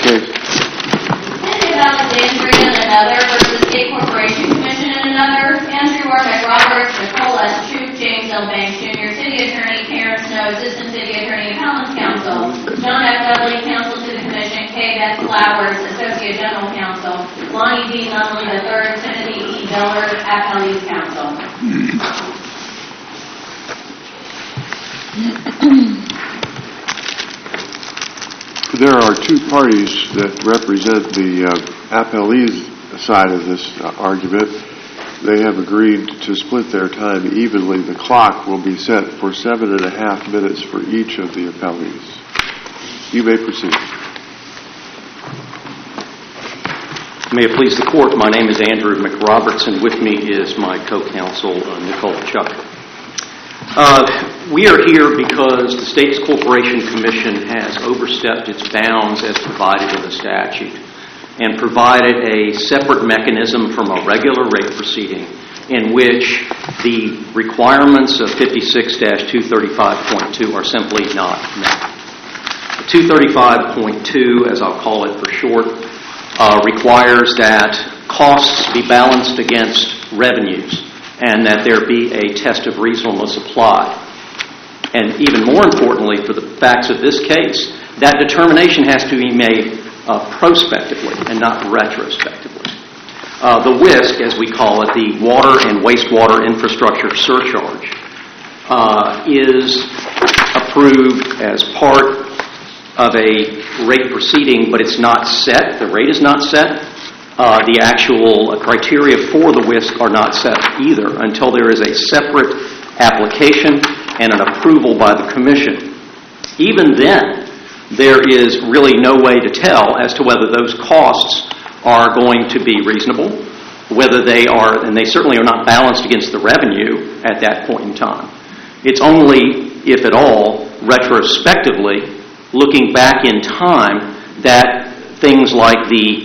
case. City of Alexandria and another versus State Corporation Commission and another. Andrew R. McRoberts, Nicole S. Troop, James L. Banks Jr., City Attorney Karen Snow, Assistant City Attorney Appellant's Counsel, John F. Dudley, Counsel to the Commission, K. Beth Flowers, Associate General Counsel, Lonnie D. Nunley III, Timothy E. Miller, Appellee's Counsel. There are two parties that represent the appellee's side of this argument. They have agreed to split their time evenly. The clock will be set for 7.5 minutes for each of the appellees. You may proceed. May it please the Court, my name is Andrew McRoberts, and with me is my co-counsel, Nicole Chuck. We are here because the States Corporation Commission has overstepped its bounds as provided in the statute and provided a separate mechanism from a regular rate proceeding in which the requirements of 56-235.2 are simply not met. 235.2, as I'll call it for short, requires that costs be balanced against revenues and that there be a test of reasonableness applied. And even more importantly, for the facts of this case, that determination has to be made prospectively and not retrospectively. The WISC, as we call it, the Water and Wastewater Infrastructure Surcharge, is approved as part of a rate proceeding, but it's not set. The rate is not set. The actual criteria for the WISC are not set either until there is a separate application and an approval by the Commission. Even then, there is really no way to tell as to whether those costs are going to be reasonable, whether they are, and they certainly are not balanced against the revenue at that point in time. It's only, if at all, retrospectively, looking back in time, that things like the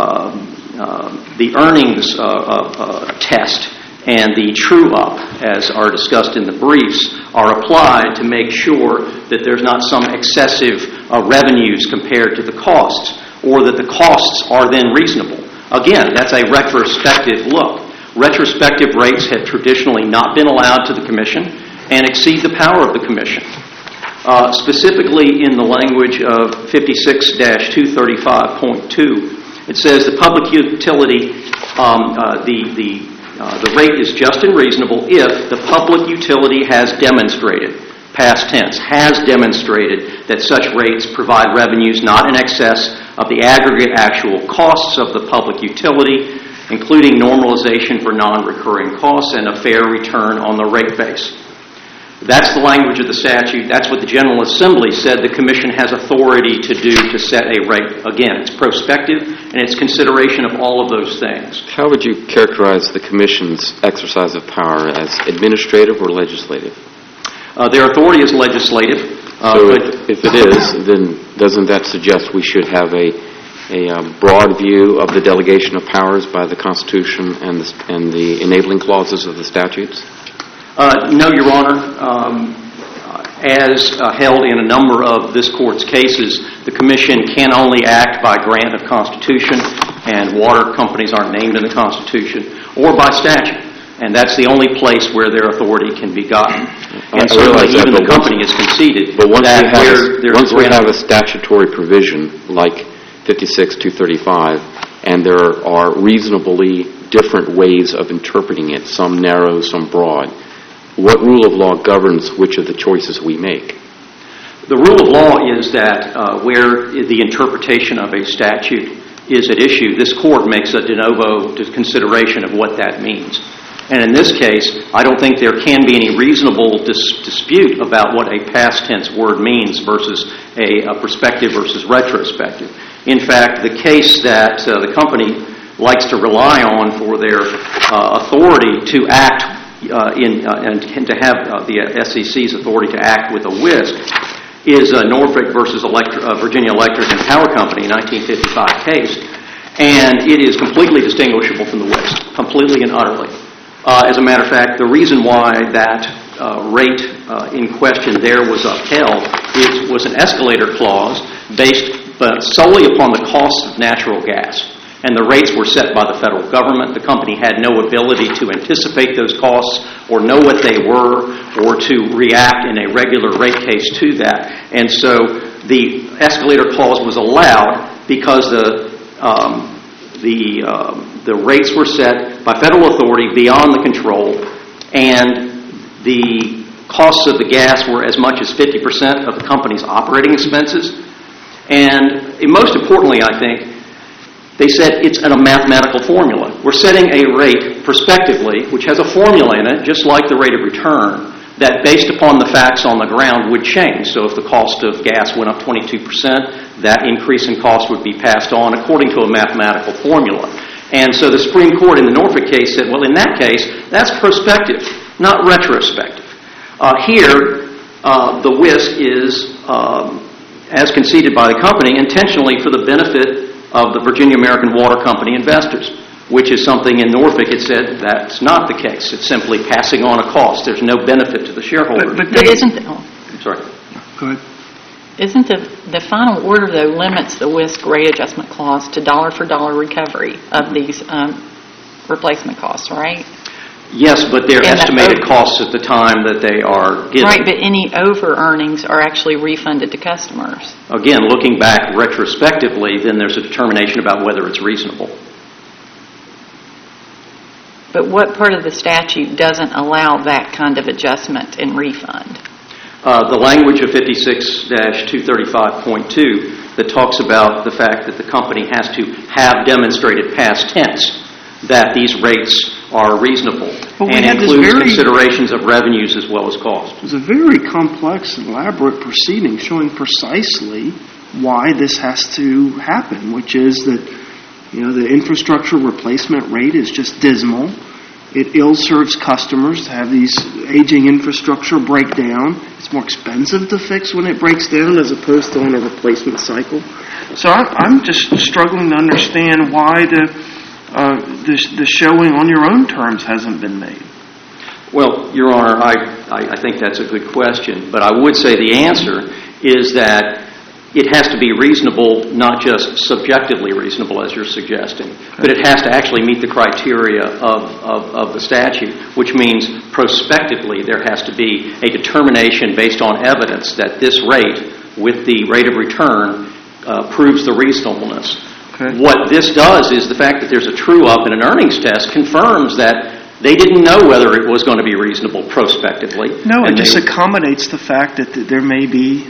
earnings test and the true-up, as are discussed in the briefs, are applied to make sure that there's not some excessive revenues compared to the costs, or that the costs are then reasonable. Again, that's a retrospective look. Retrospective rates have traditionally not been allowed to the Commission and exceed the power of the Commission. Specifically in the language of 56-235.2, it says the public utility, the rate is just and reasonable if the public utility has demonstrated, past tense, has demonstrated that such rates provide revenues not in excess of the aggregate actual costs of the public utility, including normalization for non-recurring costs and a fair return on the rate base. That's the language of the statute. That's what the General Assembly said the Commission has authority to do to set a rate. Again, it's prospective, and it's consideration of all of those things. How would you characterize the Commission's exercise of power as administrative or legislative? Their authority is legislative. So if it is, then doesn't that suggest we should have a broad view of the delegation of powers by the Constitution and the enabling clauses of the statutes? No, Your Honor. As held in a number of this Court's cases, the Commission can only act by grant of Constitution, and water companies aren't named in the Constitution, or by statute. And that's the only place where their authority can be gotten. And certainly even the company has conceded but once that once we have a statutory provision like 56-235, and there are reasonably different ways of interpreting it, some narrow, some broad, what rule of law governs which of the choices we make? The rule of law is that where the interpretation of a statute is at issue, this Court makes a de novo consideration of what that means. And in this case, I don't think there can be any reasonable dispute about what a past tense word means versus a prospective versus retrospective. In fact, the case that the company likes to rely on for their authority to act and to have the SEC's authority to act with a WISC is Norfolk versus Virginia Electric and Power Company, 1955 case, and it is completely distinguishable from the WISC, completely and utterly. As a matter of fact, the reason why that rate in question there was upheld was an escalator clause based but solely upon the cost of natural gas. And the rates were set by the federal government. The company had no ability to anticipate those costs or know what they were or to react in a regular rate case to that. And so the escalator clause was allowed because the rates were set by federal authority beyond the control, and the costs of the gas were as much as 50% of the company's operating expenses. And most importantly, I think, they said it's a mathematical formula. We're setting a rate prospectively, which has a formula in it, just like the rate of return, that based upon the facts on the ground would change. So if the cost of gas went up 22%, that increase in cost would be passed on according to a mathematical formula. And so the Supreme Court in the Norfolk case said, well, in that case, that's prospective, not retrospective. Here, the WISC is, as conceded by the company, intentionally for the benefit of the Virginia American Water Company investors, which is something in Norfolk it said that's not the case. It's simply passing on a cost. There's no benefit to the shareholder. But isn't the, I'm sorry. Go ahead. Isn't the final order, though, limits the WISC rate adjustment clause to dollar-for-dollar recovery of these replacement costs, right? Yes, but they're estimated costs at the time that they are given. Right, but any over-earnings are actually refunded to customers. Again, looking back retrospectively, then there's a determination about whether it's reasonable. But what part of the statute doesn't allow that kind of adjustment and refund? The language of 56-235.2 that talks about the fact that the company has to have demonstrated past tense that these rates are reasonable and includes considerations of revenues as well as costs. It's a very complex and elaborate proceeding showing precisely why this has to happen, which is that, the infrastructure replacement rate is just dismal. It ill-serves customers to have these aging infrastructure break down. It's more expensive to fix when it breaks down as opposed to on a replacement cycle. So I'm just struggling to understand why the showing on your own terms hasn't been made. Well, Your Honor, I think that's a good question, but I would say the answer is that it has to be reasonable, not just subjectively reasonable, as you're suggesting, but it has to actually meet the criteria of the statute, which means prospectively there has to be a determination based on evidence that this rate, with the rate of return, proves the reasonableness. Okay. What this does is the fact that there's a true-up and an earnings test confirms that they didn't know whether it was going to be reasonable prospectively. No, it just accommodates the fact that there may be...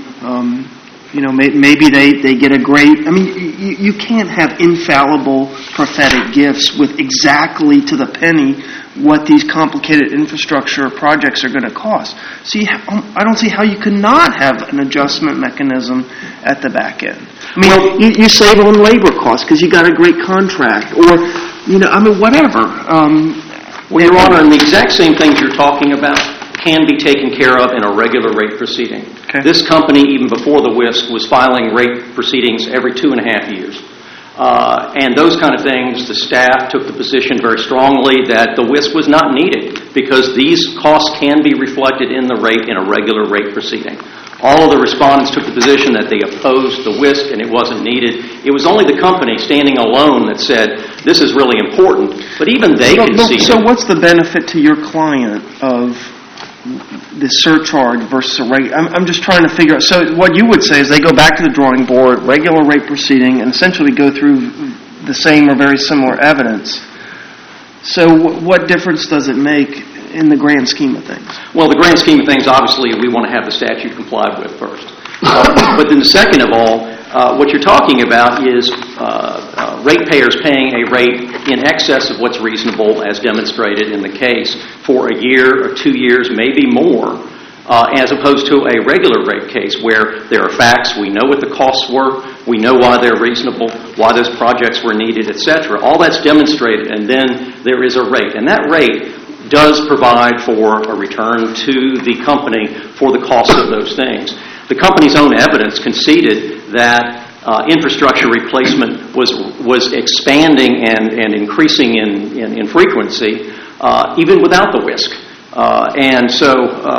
maybe they get a great... I mean, you can't have infallible prophetic gifts with exactly to the penny what these complicated infrastructure projects are going to cost. See, I don't see how you could not have an adjustment mechanism at the back end. I mean, you save on labor costs because you got a great contract, or, whatever. Well, Your Honor, and the exact same things you're talking about can be taken care of in a regular rate proceeding. Okay. This company, even before the WISC, was filing rate proceedings every 2.5 years. And those kind of things, the staff took the position very strongly that the WISC was not needed because these costs can be reflected in the rate in a regular rate proceeding. All of the respondents took the position that they opposed the WISC and it wasn't needed. It was only the company standing alone that said, this is really important. But even they conceded. So what's the benefit to your client of the surcharge versus a rate? I'm just trying to figure out. So what you would say is they go back to the drawing board, regular rate proceeding, and essentially go through the same or very similar evidence. So what difference does it make in the grand scheme of things? Well, the grand scheme of things, obviously, we want to have the statute complied with first. But then second of all, what you're talking about is ratepayers paying a rate in excess of what's reasonable, as demonstrated in the case, for a year or 2 years, maybe more, as opposed to a regular rate case where there are facts, we know what the costs were, we know why they're reasonable, why those projects were needed, etc. All that's demonstrated, and then there is a rate. And that rate does provide for a return to the company for the cost of those things. The company's own evidence conceded that infrastructure replacement was expanding and increasing in frequency even without the WISC. And so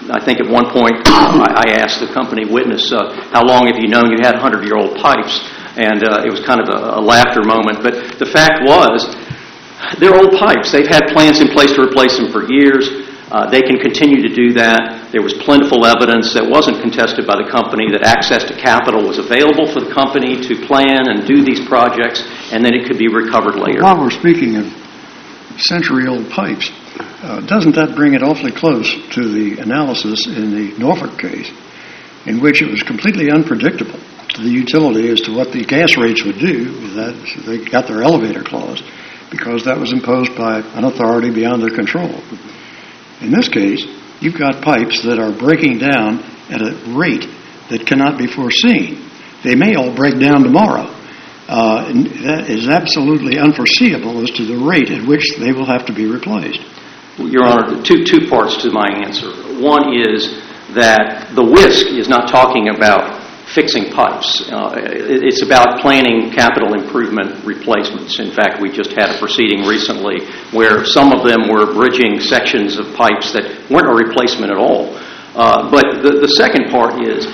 I think at one point I asked the company witness, how long have you known you had 100-year-old pipes? And it was kind of a laughter moment. But the fact was, they're old pipes. They've had plans in place to replace them for years. They can continue to do that. There was plentiful evidence that wasn't contested by the company that access to capital was available for the company to plan and do these projects, and then it could be recovered later. While we're speaking of century-old pipes, doesn't that bring it awfully close to the analysis in the Norfolk case, in which it was completely unpredictable to the utility as to what the gas rates would do? That they got their elevator clause because that was imposed by an authority beyond their control. In this case, you've got pipes that are breaking down at a rate that cannot be foreseen. They may all break down tomorrow. And that is absolutely unforeseeable as to the rate at which they will have to be replaced. Your Honor, two parts to my answer. One is that the WISC is not talking about fixing pipes. It's about planning capital improvement replacements. In fact, we just had a proceeding recently where some of them were bridging sections of pipes that weren't a replacement at all. But the second part is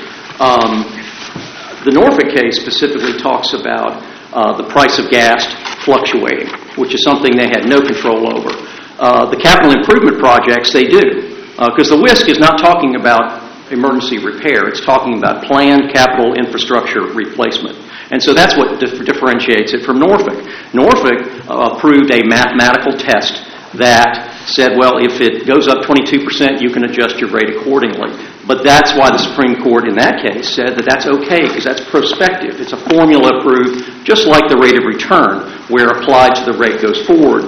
the Norfolk case specifically talks about the price of gas fluctuating, which is something they had no control over. The capital improvement projects, they do, because the WISC is not talking about emergency repair. It's talking about planned capital infrastructure replacement. And so that's what differentiates it from Norfolk. Norfolk approved a mathematical test that said, well, if it goes up 22%, you can adjust your rate accordingly. But that's why the Supreme Court in that case said that that's okay, because that's prospective. It's a formula approved, just like the rate of return, where applied to the rate goes forward.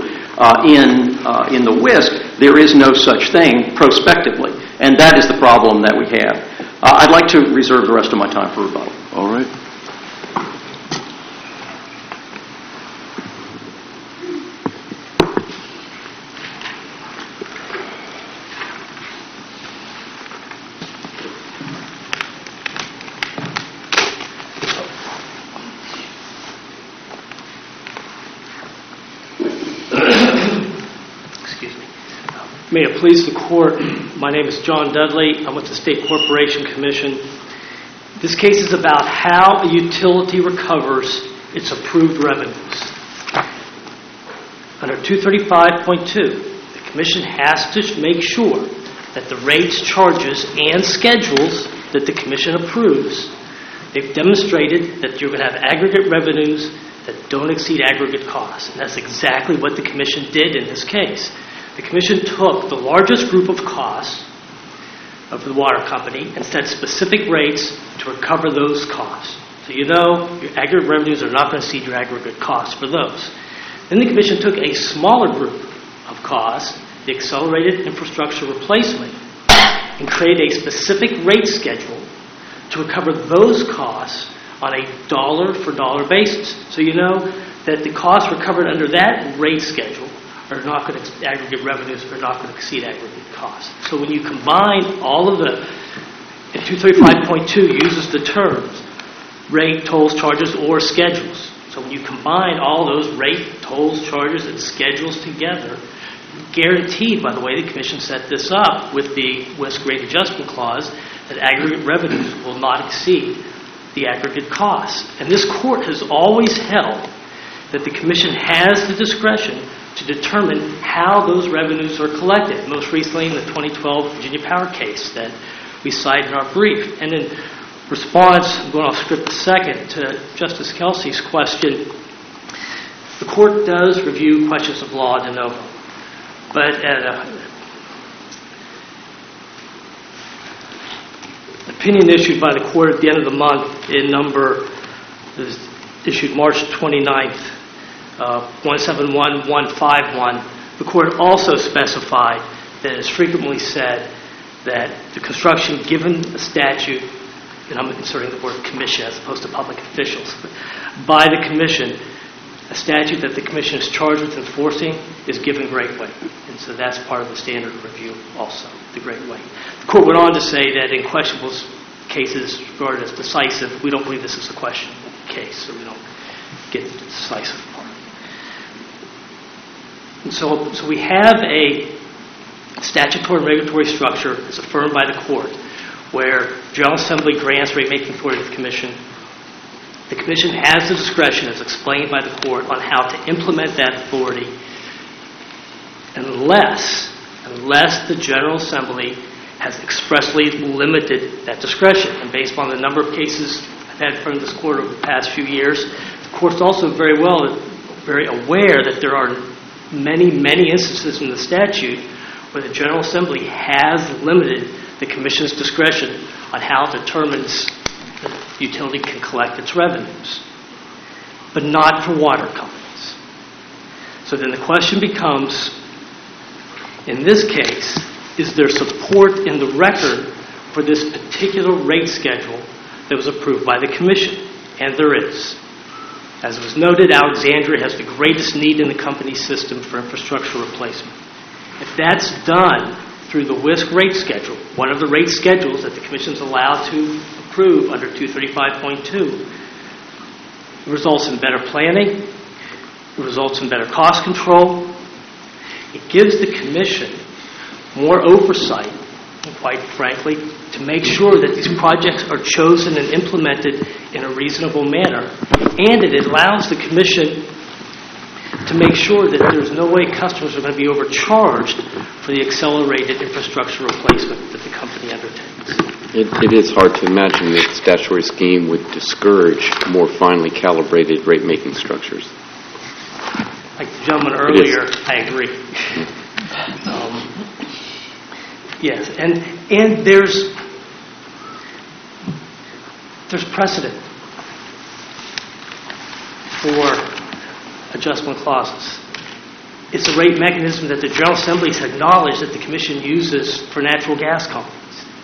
In the WISC, there is no such thing prospectively, and that is the problem that we have. I'd like to reserve the rest of my time for rebuttal. All right. May it please the Court, my name is John Dudley. I'm with the State Corporation Commission. This case is about how a utility recovers its approved revenues. Under 235.2, the Commission has to make sure that the rates, charges, and schedules that the Commission approves, they've demonstrated that you're going to have aggregate revenues that don't exceed aggregate costs. And that's exactly what the Commission did in this case. The Commission took the largest group of costs of the water company and set specific rates to recover those costs. So you know your aggregate revenues are not going to exceed your aggregate costs for those. Then the Commission took a smaller group of costs, the accelerated infrastructure replacement, and created a specific rate schedule to recover those costs on a dollar-for-dollar basis. So you know that the costs recovered under that rate schedule are not going to aggregate revenues are not going to exceed aggregate costs. So when you combine all of the, and 235.2 uses the terms rate, tolls, charges, or schedules. So when you combine all those rate, tolls, charges, and schedules together, guaranteed, by the way, the Commission set this up with the WISC rate adjustment clause, that aggregate revenues will not exceed the aggregate costs. And this Court has always held that the Commission has the discretion to determine how those revenues are collected, most recently in the 2012 Virginia Power case that we cite in our brief. And in response, I'm going off script a second, to Justice Kelsey's question, the Court does review questions of law de novo. But at an opinion issued by the Court at the end of the month in number, issued March 29th, 171151, the Court also specified that it is frequently said that the construction given a statute, and I'm inserting the word commission as opposed to public officials, but by the Commission, a statute that the Commission is charged with enforcing is given great weight. And so that's part of the standard review also, the great weight. The Court went on to say that in questionable cases regarded as decisive, we don't believe this is a questionable case, so we don't get the decisive part. And so we have a statutory and regulatory structure is affirmed by the court, where General Assembly grants rate-making authority to the Commission. The Commission has the discretion, as explained by the court, on how to implement that authority unless the General Assembly has expressly limited that discretion. And based on the number of cases I've had in front of this court over the past few years, the court's also very aware that there are many instances in the statute where the General Assembly has limited the Commission's discretion on how it determines the utility can collect its revenues, but not for water companies. So then the question becomes, in this case, is there support in the record for this particular rate schedule that was approved by the Commission? And there is. As was noted, Alexandria has the greatest need in the company's system for infrastructure replacement. If that's done through the WISC rate schedule, one of the rate schedules that the Commission is allowed to approve under 235.2, it results in better planning, it results in better cost control, it gives the Commission more oversight, and quite frankly, to make sure that these projects are chosen and implemented in a reasonable manner. And it allows the Commission to make sure that there's no way customers are going to be overcharged for the accelerated infrastructure replacement that the company undertakes. It is hard to imagine that the statutory scheme would discourage more finely calibrated rate-making structures. Like the gentleman earlier, I agree. Yes, and there's precedent for adjustment clauses. It's a rate mechanism that the General Assembly has acknowledged that the Commission uses for natural gas companies.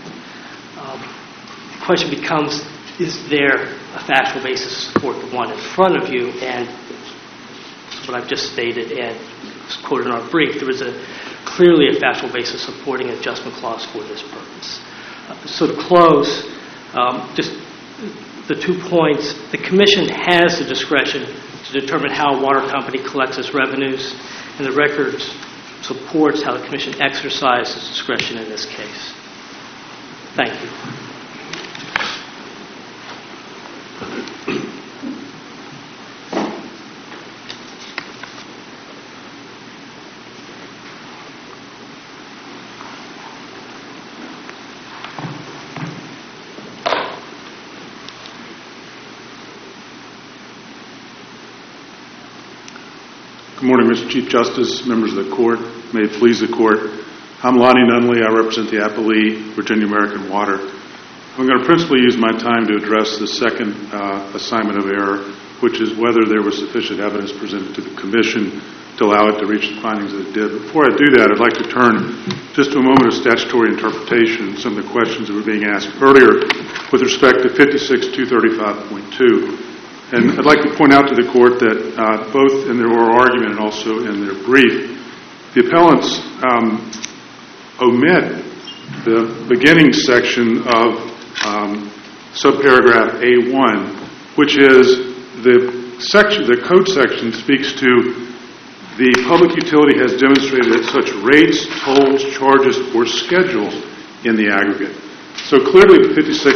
The question becomes, is there a factual basis to support the one in front of you? And what I've just stated and was quoted in our brief, there is clearly a factual basis supporting an adjustment clause for this purpose. So to close, just the 2 points. The Commission has the discretion to determine how a water company collects its revenues, and the record supports how the Commission exercises discretion in this case. Thank you. Good morning, Mr. Chief Justice, members of the Court. May it please the Court. I'm Lonnie Nunley. I represent the Appalachee Virginia American Water. I'm going to principally use my time to address the second assignment of error, which is whether there was sufficient evidence presented to the Commission to allow it to reach the findings that it did. Before I do that, I'd like to turn just to a moment of statutory interpretation, some of the questions that were being asked earlier with respect to 56-235.2. And I'd like to point out to the Court that both in their oral argument and also in their brief, the appellants omit the beginning section of subparagraph A1, which is the code section speaks to the public utility has demonstrated that such rates, tolls, charges, or schedules in the aggregate. So clearly the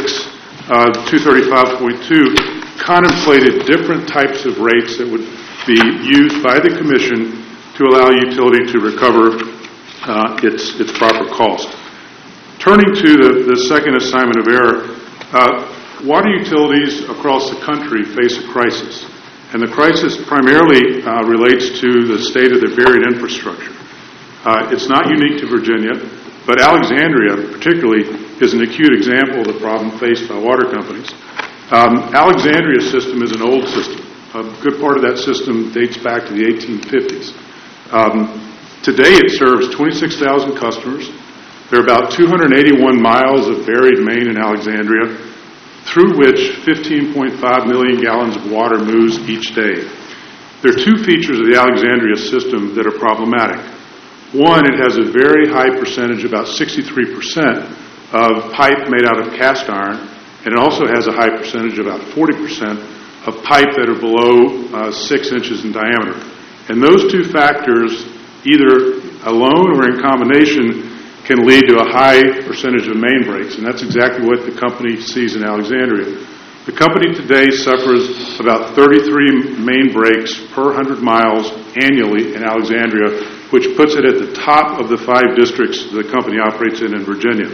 56-235.2 contemplated different types of rates that would be used by the Commission to allow utility to recover its proper cost. Turning to the second assignment of error, water utilities across the country face a crisis, and the crisis primarily relates to the state of their buried infrastructure. It's not unique to Virginia, but Alexandria particularly is an acute example of the problem faced by water companies. Alexandria's system is an old system. A good part of that system dates back to the 1850s. Today it serves 26,000 customers. There are about 281 miles of buried main in Alexandria, through which 15.5 million gallons of water moves each day. There are two features of the Alexandria system that are problematic. One, it has a very high percentage, about 63%, of pipe made out of cast iron, and it also has a high percentage, about 40%, of pipe that are below 6 inches in diameter. And those two factors, either alone or in combination, can lead to a high percentage of main breaks, and that's exactly what the company sees in Alexandria. The company today suffers about 33 main breaks per 100 miles annually in Alexandria, which puts it at the top of the 5 districts the company operates in Virginia.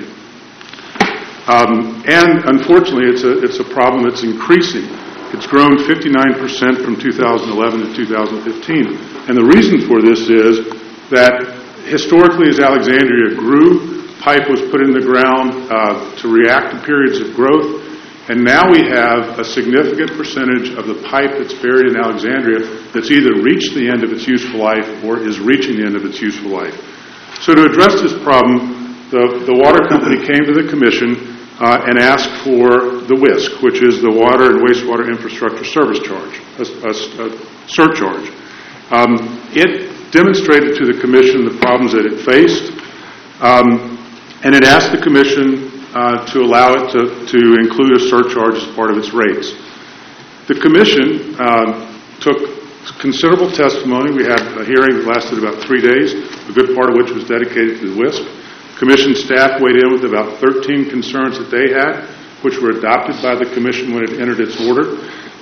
And unfortunately, it's a problem that's increasing. It's grown 59% from 2011 to 2015. And the reason for this is that historically, as Alexandria grew, pipe was put in the ground to react to periods of growth. And now we have a significant percentage of the pipe that's buried in Alexandria that's either reached the end of its useful life or is reaching the end of its useful life. So to address this problem, the water company came to the commission and asked for the WISC, which is the Water and Wastewater Infrastructure Service Charge, a surcharge. It demonstrated to the commission the problems that it faced, and it asked the commission to allow it to include a surcharge as part of its rates. The commission took considerable testimony. We had a hearing that lasted about 3 days, a good part of which was dedicated to the WISC. Commission staff weighed in with about 13 concerns that they had, which were adopted by the commission when it entered its order.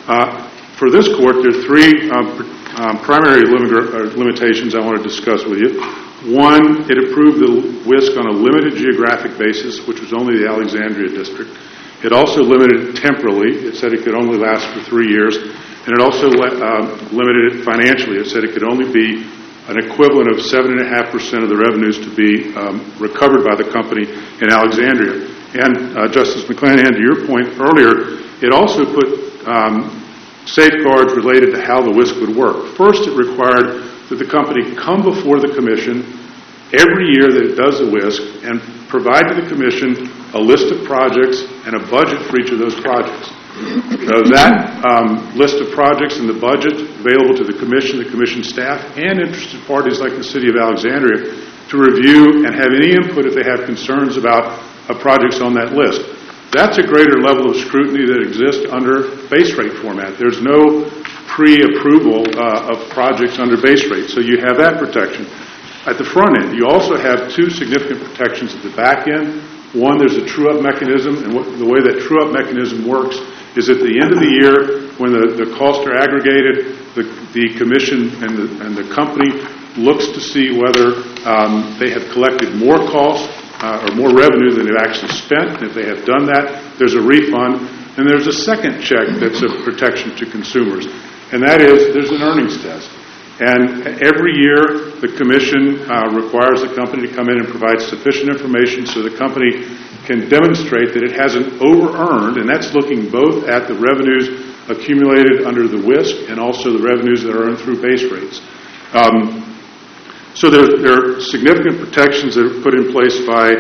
For this court, there are 3 primary limitations I want to discuss with you. One, it approved the WISC on a limited geographic basis, which was only the Alexandria district. It also limited it temporally. It said it could only last for 3 years. And it also limited it financially. It said it could only be an equivalent of 7.5% of the revenues to be recovered by the company in Alexandria. And Justice McClanahan, to your point earlier, it also put safeguards related to how the WISC would work. First, it required that the company come before the commission every year that it does the WISC and provide to the commission a list of projects and a budget for each of those projects. That list of projects and the budget available to the commission staff, and interested parties like the City of Alexandria to review and have any input if they have concerns about projects on that list. That's a greater level of scrutiny that exists under base rate format. There's no pre-approval of projects under base rate, so you have that protection. At the front end, you also have 2 significant protections at the back end. One, there's a true-up mechanism, and the way that true-up mechanism works is at the end of the year, when the costs are aggregated, the commission and the company looks to see whether they have collected more costs or more revenue than they've actually spent. And if they have done that, there's a refund. And there's a second check that's a protection to consumers, and that is there's an earnings test. And every year, the commission requires the company to come in and provide sufficient information so the company can demonstrate that it hasn't over-earned, and that's looking both at the revenues accumulated under the WISC and also the revenues that are earned through base rates. So there are significant protections that are put in place by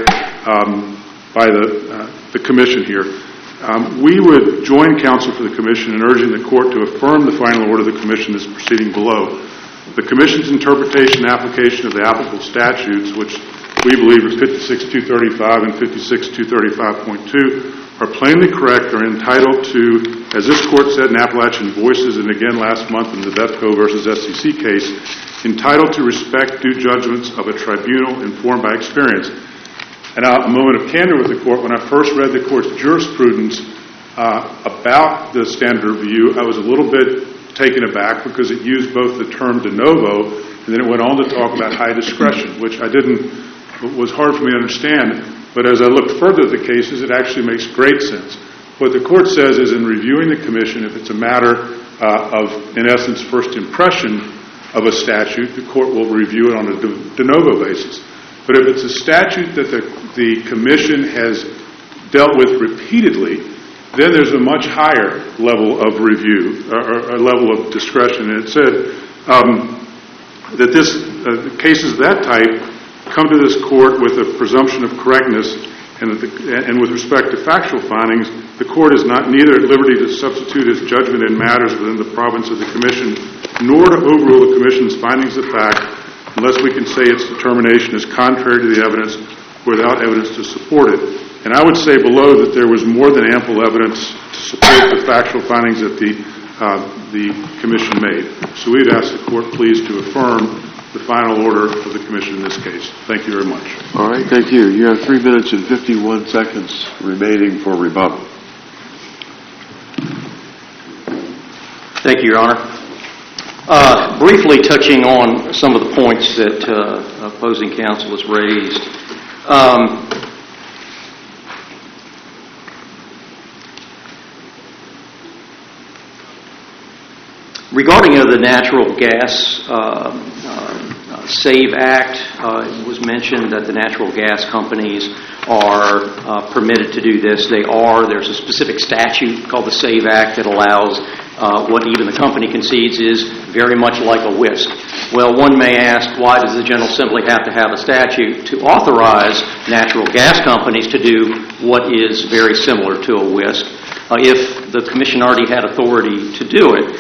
the commission here. We would join counsel for the commission in urging the court to affirm the final order of the commission that's proceeding below. The commission's interpretation and application of the applicable statutes, which we believe are 56-235 and 56-235.2, are plainly correct, are entitled to, as this court said in Appalachian Voices and again last month in the Bethco versus SEC case, entitled to respect due judgments of a tribunal informed by experience. And a moment of candor with the court, when I first read the court's jurisprudence about the standard review, I was a little bit taken aback because it used both the term de novo and then it went on to talk about high discretion, which was hard for me to understand. But as I looked further at the cases, it actually makes great sense. What the court says is in reviewing the commission, if it's a matter of, in essence, first impression of a statute, the court will review it on a de novo basis. But if it's a statute that the commission has dealt with repeatedly, then there's a much higher level of review, or a level of discretion. And it said that cases of that type come to this court with a presumption of correctness, and with respect to factual findings, the court is neither at liberty to substitute its judgment in matters within the province of the commission, nor to overrule the commission's findings of fact, unless we can say its determination is contrary to the evidence without evidence to support it. And I would say below that there was more than ample evidence to support the factual findings that the commission made. So we'd ask the court please to affirm the final order of the Commission in this case. Thank you very much. All right, thank you. You have 3 minutes and 51 seconds remaining for rebuttal. Thank you, Your Honor. Briefly touching on some of the points that opposing counsel has raised. Regarding the Natural Gas SAVE Act, it was mentioned that the natural gas companies are permitted to do this. They are. There's a specific statute called the SAVE Act that allows what even the company concedes is very much like a WISC. Well, one may ask, why does the General Assembly have to have a statute to authorize natural gas companies to do what is very similar to a WISC if the Commission already had authority to do it?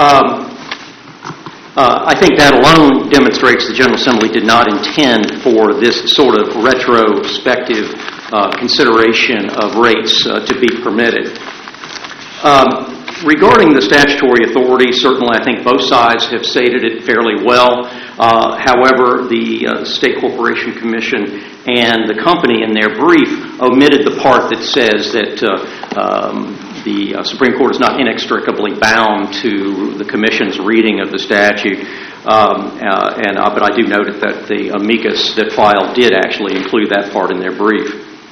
I think that alone demonstrates the General Assembly did not intend for this sort of retrospective consideration of rates to be permitted. Regarding the statutory authority, certainly I think both sides have stated it fairly well. However, the State Corporation Commission and the company in their brief omitted the part that says that the Supreme Court is not inextricably bound to the Commission's reading of the statute. But I do note that the amicus that filed did actually include that part in their brief.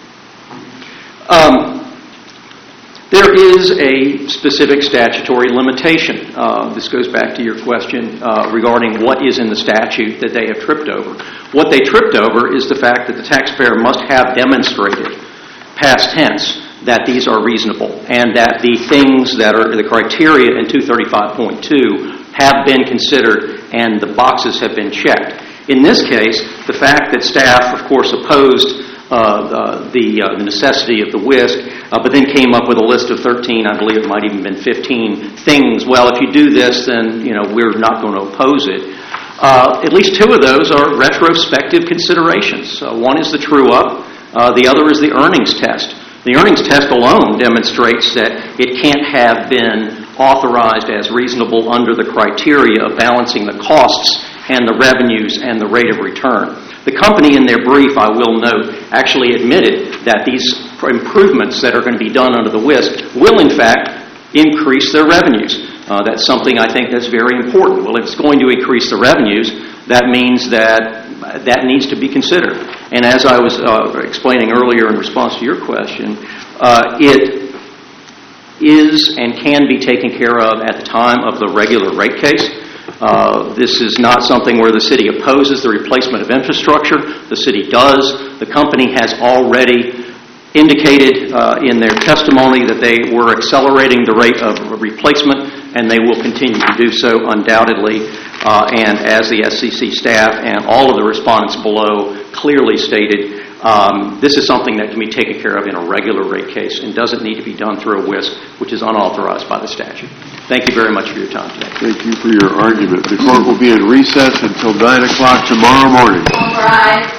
There is a specific statutory limitation. This goes back to your question regarding what is in the statute that they have tripped over. What they tripped over is the fact that the taxpayer must have demonstrated, past tense, that these are reasonable and that the things that are the criteria in 235.2 have been considered and the boxes have been checked. In this case, the fact that staff, of course, opposed the necessity of the WISC, but then came up with a list of 13, I believe it might even been 15 things. Well, if you do this, then we're not going to oppose it. At least two of those are retrospective considerations. One is the true up. The other is the earnings test. The earnings test alone demonstrates that it can't have been authorized as reasonable under the criteria of balancing the costs and the revenues and the rate of return. The company in their brief, I will note, actually admitted that these improvements that are going to be done under the WISC will, in fact, increase their revenues. That's something I think that's very important. Well, if it's going to increase the revenues, that means that needs to be considered. And as I was explaining earlier in response to your question, it is and can be taken care of at the time of the regular rate case. This is not something where the city opposes the replacement of infrastructure. The city does. The company has already indicated in their testimony that they were accelerating the rate of replacement, and they will continue to do so undoubtedly. And as the SCC staff and all of the respondents below clearly stated, this is something that can be taken care of in a regular rate case and doesn't need to be done through a WISC, which is unauthorized by the statute. Thank you very much for your time today. Thank you for your argument. The court will be in recess until 9 o'clock tomorrow morning. All rise.